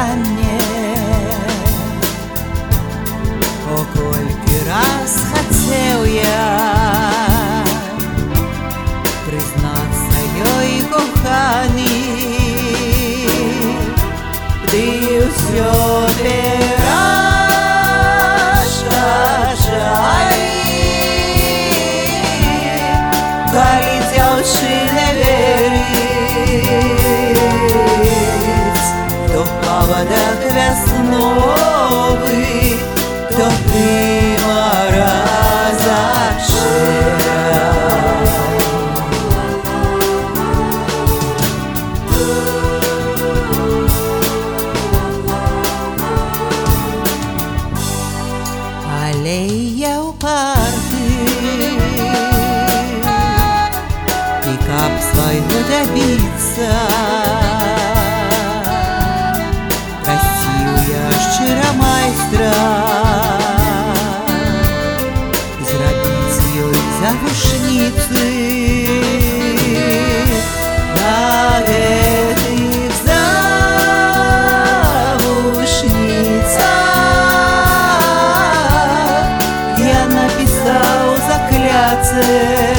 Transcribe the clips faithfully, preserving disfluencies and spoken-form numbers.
коханне. О, колькі раз хацеў я прызнацца ёй коханы, ды ўсё перашкаджалі, калі дзяўчына верыць, то павадак вясновы, то прымаразак шэрай. Але я ўпарты, і каб свайго дабіцца, прасіў я шчыра майстра зрабіць ёй завушніцы. На гэтых завушніцах я напісаў закляцце.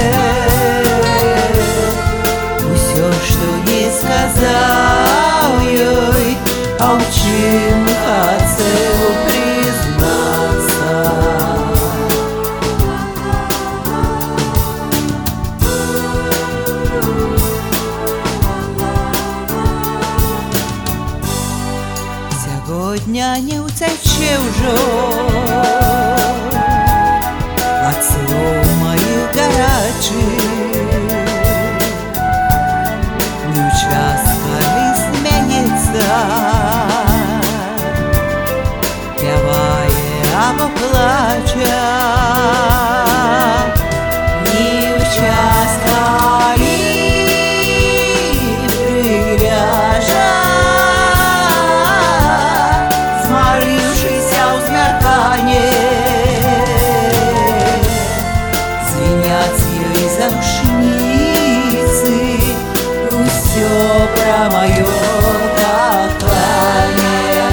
Усё, што не сказаў ёй, а ў чым хацеў прызнацца. Сягодня не ўцячэ ўжо ад слоў маіх гарачых, ні ў час, калі змяніцца, пявае або плача, ні ў час, калі прыляжа, змарыўшыся ў змярканне, звіняць ёй завушніцы. Усё пра маё коханне.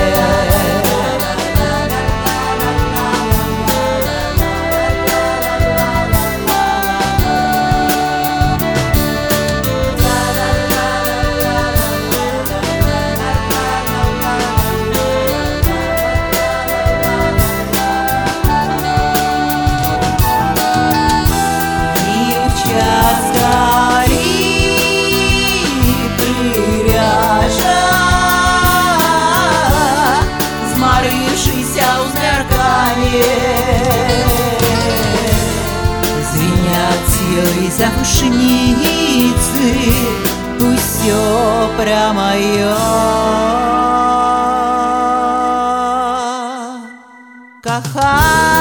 Звіняць ёй завушніцы. Усё пра маё коханне.